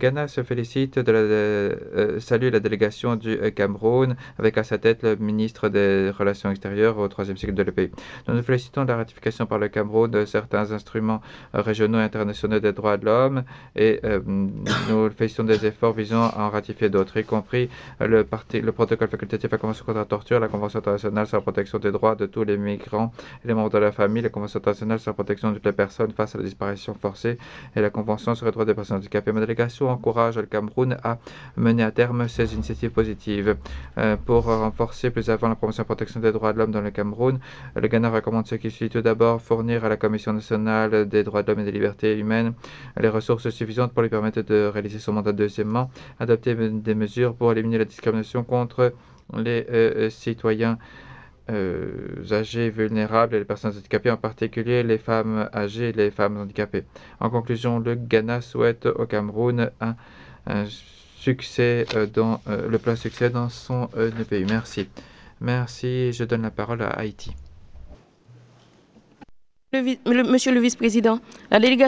Ghana se félicite salue la délégation du Cameroun avec à sa tête le ministre des Relations extérieures au troisième cycle de le pays. Nous nous félicitons de la ratification par le Cameroun de certains instruments régionaux et internationaux des droits de l'homme et nous félicitons des efforts visant à en ratifier d'autres, y compris le protocole facultatif, la Convention contre la torture, la Convention internationale sur la protection des droits de tous les migrants et les membres de la famille, la Convention internationale sur la protection de toutes les personnes face à la disparition forcée et la Convention sur les droits des personnes handicapées. Ma délégation encourage le Cameroun à mener à terme ces initiatives positives. Pour renforcer plus avant la promotion et la protection des droits de l'homme dans le Cameroun, le Ghana recommande ce qui suit. Tout d'abord, fournir à la Commission nationale des droits de l'homme et des libertés humaines les ressources suffisantes pour lui permettre de réaliser son mandat. Deuxièmement, adopter des mesures pour éliminer la discrimination contre les citoyens âgés, vulnérables et les personnes handicapées, en particulier les femmes âgées et les femmes handicapées. En conclusion, le Ghana souhaite au Cameroun un succès le plein succès dans son pays. Merci. Merci. Je donne la parole à Haïti. Monsieur le vice-président, la délégation